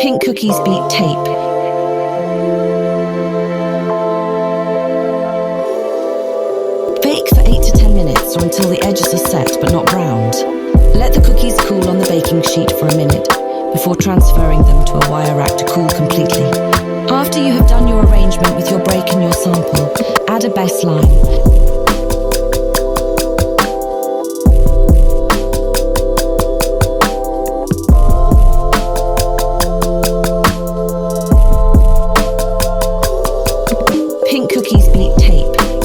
Pink cookies beat tape. Bake for 8 to 10 minutes or until the edges are set but not browned. Let the cookies cool on the baking sheet for a minute before transferring them to a wire rack to cool completely. After you have done your arrangement with your break and your sample, add a best line. Pink cookies beat tape.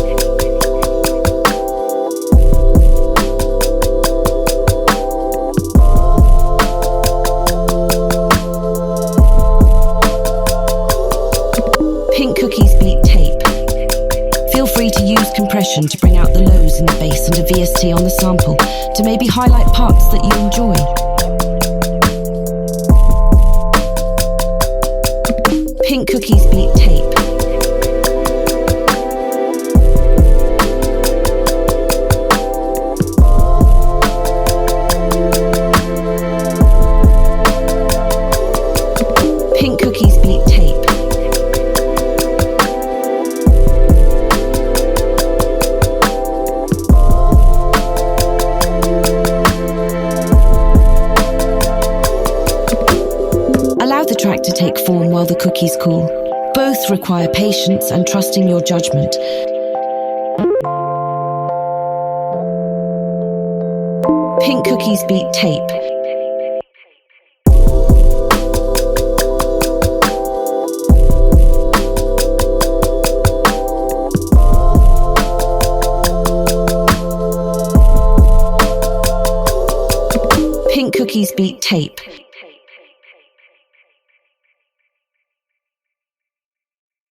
Pink cookies beat tape. Feel free to use compression to bring out the lows in the base and a VST on the sample to maybe highlight parts that you enjoy. Pink cookies beat tape. Pink cookies beat tape. Allow the track to take form while the cookies cool. Both require patience and trusting your judgment. Pink cookies beat tape. Pink cookies beat tape.